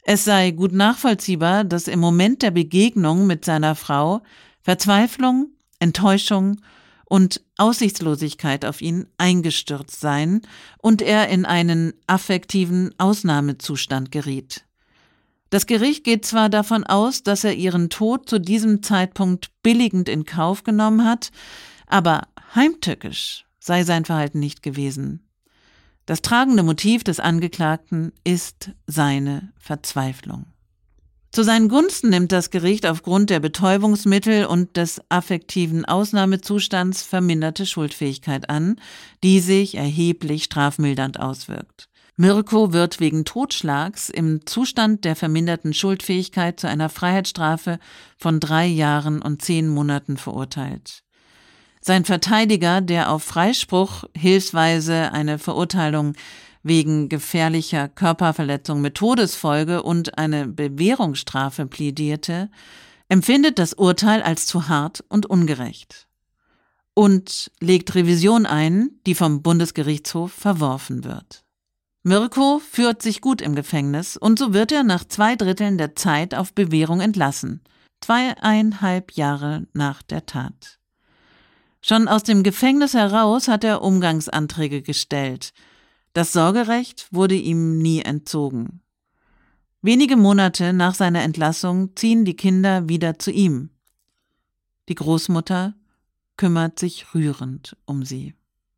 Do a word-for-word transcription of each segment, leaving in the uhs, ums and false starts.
Es sei gut nachvollziehbar, dass im Moment der Begegnung mit seiner Frau Verzweiflung, Enttäuschung und Aussichtslosigkeit auf ihn eingestürzt seien und er in einen affektiven Ausnahmezustand geriet. Das Gericht geht zwar davon aus, dass er ihren Tod zu diesem Zeitpunkt billigend in Kauf genommen hat, aber heimtückisch sei sein Verhalten nicht gewesen. Das tragende Motiv des Angeklagten ist seine Verzweiflung. Zu seinen Gunsten nimmt das Gericht aufgrund der Betäubungsmittel und des affektiven Ausnahmezustands verminderte Schuldfähigkeit an, die sich erheblich strafmildernd auswirkt. Mirko wird wegen Totschlags im Zustand der verminderten Schuldfähigkeit zu einer Freiheitsstrafe von drei Jahren und zehn Monaten verurteilt. Sein Verteidiger, der auf Freispruch hilfsweise eine Verurteilung wegen gefährlicher Körperverletzung mit Todesfolge und eine Bewährungsstrafe plädierte, empfindet das Urteil als zu hart und ungerecht und legt Revision ein, die vom Bundesgerichtshof verworfen wird. Mirko führt sich gut im Gefängnis und so wird er nach zwei Dritteln der Zeit auf Bewährung entlassen, zweieinhalb Jahre nach der Tat. Schon aus dem Gefängnis heraus hat er Umgangsanträge gestellt. Das Sorgerecht wurde ihm nie entzogen. Wenige Monate nach seiner Entlassung ziehen die Kinder wieder zu ihm. Die Großmutter kümmert sich rührend um sie.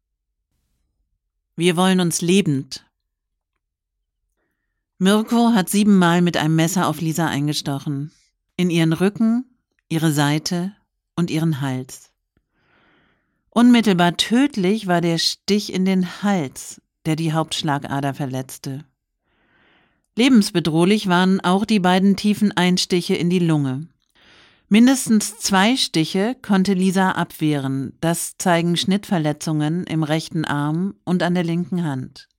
Wir wollen uns lebend. Mirko hat siebenmal mit einem Messer auf Lisa eingestochen. In ihren Rücken, ihre Seite und ihren Hals. Unmittelbar tödlich war der Stich in den Hals, der die Hauptschlagader verletzte. Lebensbedrohlich waren auch die beiden tiefen Einstiche in die Lunge. Mindestens zwei Stiche konnte Lisa abwehren, das zeigen Schnittverletzungen im rechten Arm und an der linken Hand.